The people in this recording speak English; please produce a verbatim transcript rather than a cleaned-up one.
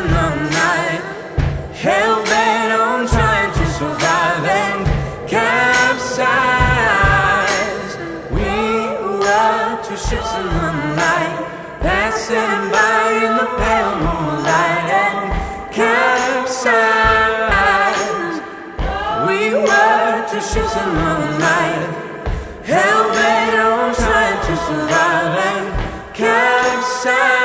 the night, hell-bent on trying to survive and capsize. We were two ships in the night, passing by in the pale moonlight and capsize. We were two ships in the night, hell-bent on trying to survive and capsize.